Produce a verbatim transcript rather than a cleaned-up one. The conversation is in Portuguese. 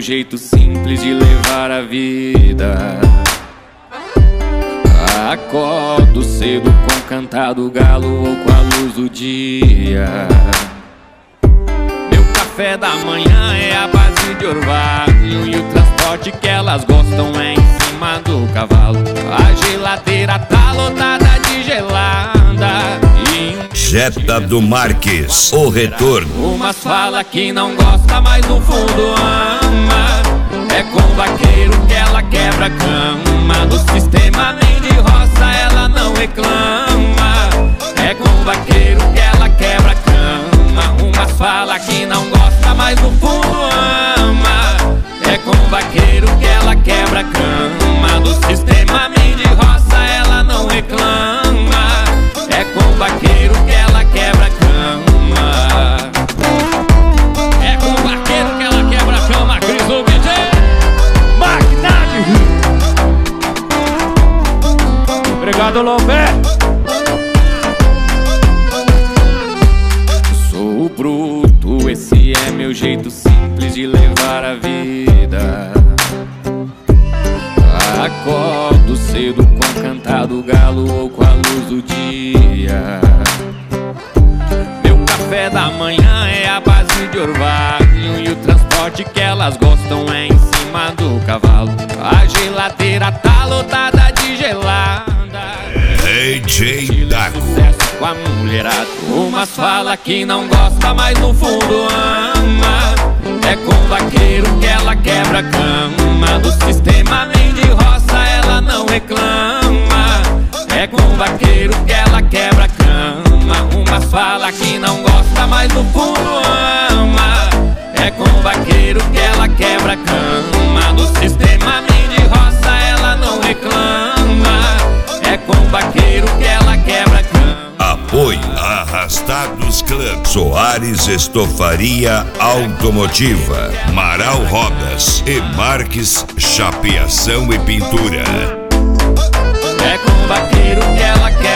jeito simples de levar a vida. Acordo cedo com o cantar do galo ou com a luz do dia. Meu café da manhã é a base de orvalho, e o transporte que elas gostam é em cima do cavalo. A geladeira tá lotada de gelada. Jetta do Marques, o retorno. Umas fala que não gosta, mas no fundo ama. É com o vaqueiro que ela quebra a cama. Do sistema nem de roça ela não reclama. É com o vaqueiro que ela quebra a cama. Umas fala que não gosta, mas no fundo ama. É com o vaqueiro que ela quebra a cama. Do sistema nem de roça ela não reclama. É com o vaqueiro que ela quebra a cama. É com o vaqueiro que ela quebra a cama. Cris o D J Magnade. Obrigado, Lomé. Sou bruto, esse é meu jeito simples de levar a vida. Acordo cedo com o cantar do galo ou com a luz do dia. Meu café da manhã é a base de orvalho, e o transporte que elas gostam é em cima do cavalo. A geladeira tá lotada de gelada. D J Daco. Sucesso com a mulherada. Umas fala que não gosta, mas no fundo ama. É com o vaqueiro que ela quebra a cama. Do sistema nem de roça ela não reclama. É com o vaqueiro que ela quebra a cama. Umas fala que não gosta, mas no fundo ama. É com o vaqueiro que ela quebra a cama. Do sistema nem de roça ela não reclama. É com o vaqueiro que ela quebra a cama. Apoio Arrastados Club, Soares Estofaria Automotiva, Marau Rodas e Marques Chapeação e Pintura. É com o vaqueiro que ela quebra